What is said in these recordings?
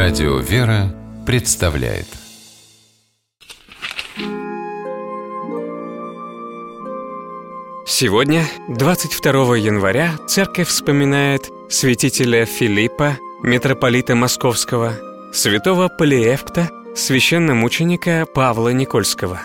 Радио «Вера» представляет. Сегодня, 22 января, церковь вспоминает святителя Филиппа, митрополита Московского, святого Полиевкта, священномученика Павла Никольского.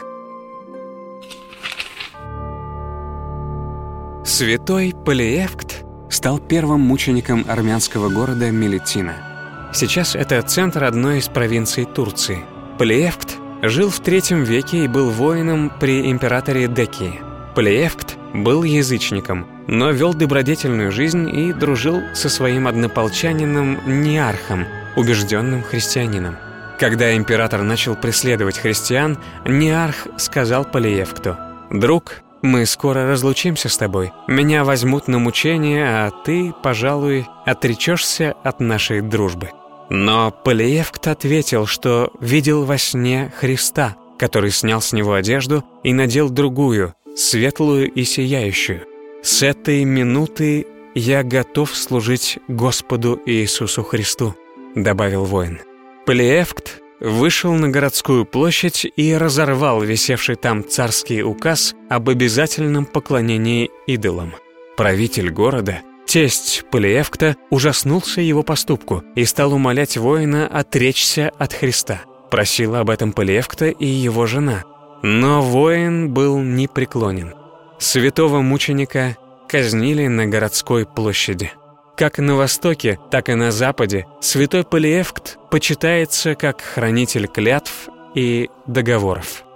Святой Полиевкт стал первым мучеником армянского города Мелитина. Сейчас это центр одной из провинций Турции. Полиевкт жил в III веке и был воином при императоре Декии. Полиевкт был язычником, но вел добродетельную жизнь и дружил со своим однополчанином Неархом, убежденным христианином. Когда император начал преследовать христиан, Неарх сказал Полиевкту: «Друг, мы скоро разлучимся с тобой. Меня возьмут на мучение, а ты, пожалуй, отречешься от нашей дружбы». Но Полиевкт ответил, что видел во сне Христа, который снял с него одежду и надел другую, светлую и сияющую. «С этой минуты я готов служить Господу Иисусу Христу», — добавил воин. Полиевкт вышел на городскую площадь и разорвал висевший там царский указ об обязательном поклонении идолам. Правитель города, тесть Полиевкта, ужаснулся его поступку и стал умолять воина отречься от Христа. Просила об этом Полиевкта и его жена. Но воин был непреклонен. Святого мученика казнили на городской площади. Как на Востоке, так и на Западе святой Полиевкт почитается как хранитель клятв и договоров.